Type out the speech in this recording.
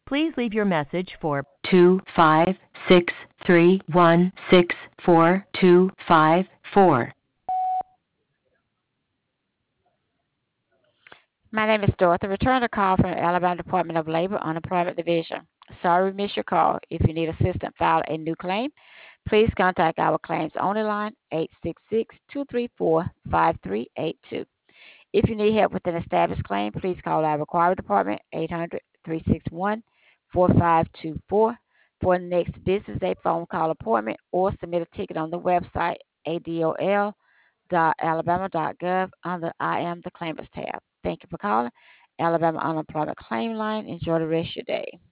Please leave your message for 25631642554. My name is Dorothy. Return a call from the Alabama Department of Labor Unemployment Division. Sorry we missed your call. If you need assistance file a new claim, please contact our claims only line 866-234-5382. If you need help with an established claim, please call our Required Department 800-361-4524 for the next business day phone call appointment or submit a ticket on the website adol.alabama.gov under I am the claimants tab. Thank you for calling Alabama Unemployment Claim Line. Enjoy the rest of your day.